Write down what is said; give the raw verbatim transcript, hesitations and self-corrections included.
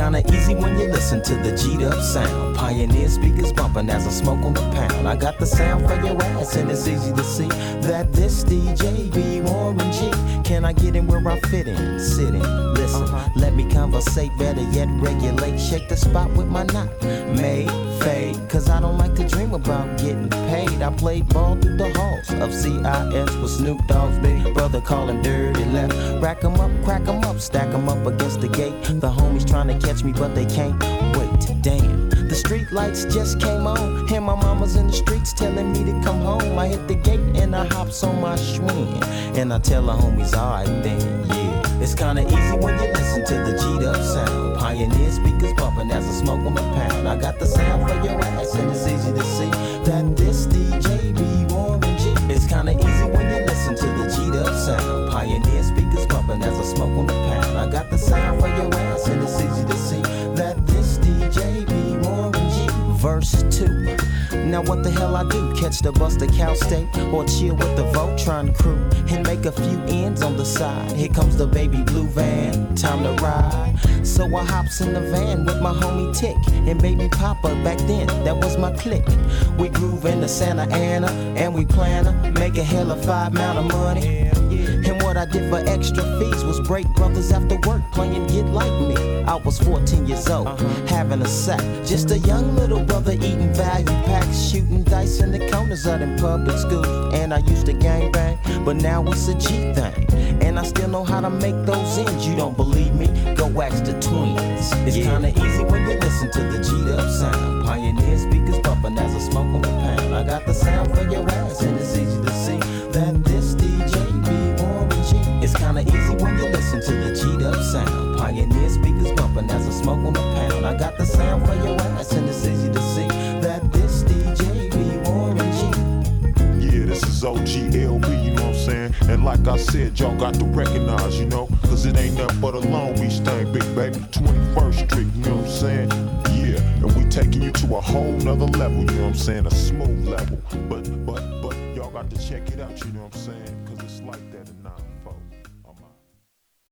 kinda easy when you listen to the G'd up sound. Pioneer speakers bumping as I smoke on the pound. I got the sound for your ass and it's easy to see that this D J be Warren G. Can I get in where I fit in? Sit in, listen, uh-huh. Let me conversate, better yet regulate. Shake the spot with my knot, made, fade. Cause I don't like to dream about getting paid. I played ball through the halls of C I S with Snoop Dogg's big brother calling dirty left. Rack 'em up, crack 'em up, stack 'em up against the gate. The homies trying to catch me but they can't wait, damn. The street lights just came on, and my mama's in the streets telling me to come home. I hit the gate and I hops on my swing, and I tell the homies, alright then, yeah. It's kinda easy when you listen to the G'd up sound. Pioneer speakers bumping as I smoke on the pound. I got the sound for your ass and it's easy to see that this D J be Warren G. It's kinda easy when you listen to the G'd up sound. Pioneer speakers bumping as I smoke on the pound. I got the sound for your ass and it's easy to see that this D J be Warren G. Verse two. Now what the hell I do? Catch the bus to Cal State or chill with the Voltron crew and make a few ends on the side. Here comes the baby blue van, time to ride. So I hops in the van with my homie Tick and baby Papa. Back then, that was my clique. We groove into Santa Ana and we plan to make a hell of five amount of money. And what I did for extra fees was break brothers after work playing Get Like Me. I was fourteen years old, uh-huh. having a sack. Just a young little brother eating value packs, shooting dice in the corners of them public schools. And I used to gang bang, but now it's a G thing. And I still know how to make those ends. You don't believe me? Go ask the twins. It's yeah. kinda easy when you listen to the G'd up sound. Pioneer speakers bumping as I smoke on the pound. I got the sound for your ass and it's easy to see that this D J be Warren G. It's kinda easy when you listen to the G'd up sound. Pioneer speakers bumping as I smoke on the pound. I got the sound for your ass and it's easy to see that this D J be Warren G. Yeah, this is O G L B, you know what I'm saying? And like I said, y'all got to recognize, you know, cause it ain't nothing but a Long Beach thing, big baby. twenty-first Street, you know what I'm saying? Yeah, and we taking you to a whole nother level, you know what I'm saying? A smooth level. But, but, but, y'all got to check it out, you know what I'm saying?